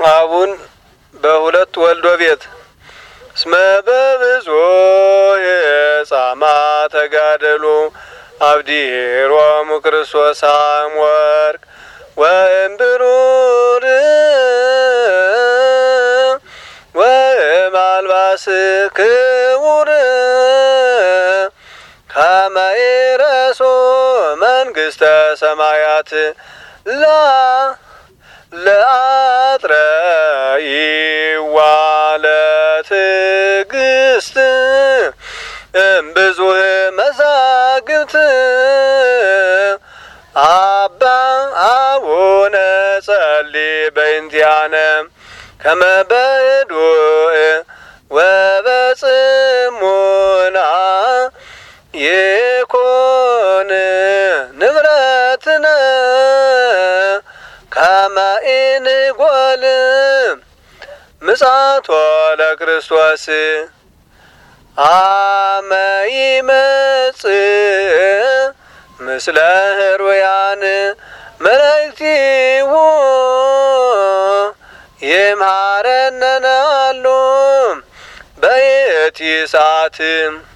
አቡን በሁለት ወልዶ ቤት እስመ በብዙ የጻማ ተጋደሉ አብዲሮሙ ክርስቶስ አምወርቅ ወእምብሩር ወእምአልባስ ክቡር ከመ ይረሱ መንግሥተ ሰማያት ለአጥረይዋ ለትዕግሥት እምብዙሕ መዛግብት አባ አቡነ ጸልይ በእንቲአነ ከመ በህዱእ ወበጽሙና ይኩን ንብረትነ ከመ ኢንጐል ምጽአቶ ለክርስቶስ አመ ይመጽእ ምስለ ህሩያን መላእክቲሁ ይምሃረነ ላሉ በየቲ ሰዓት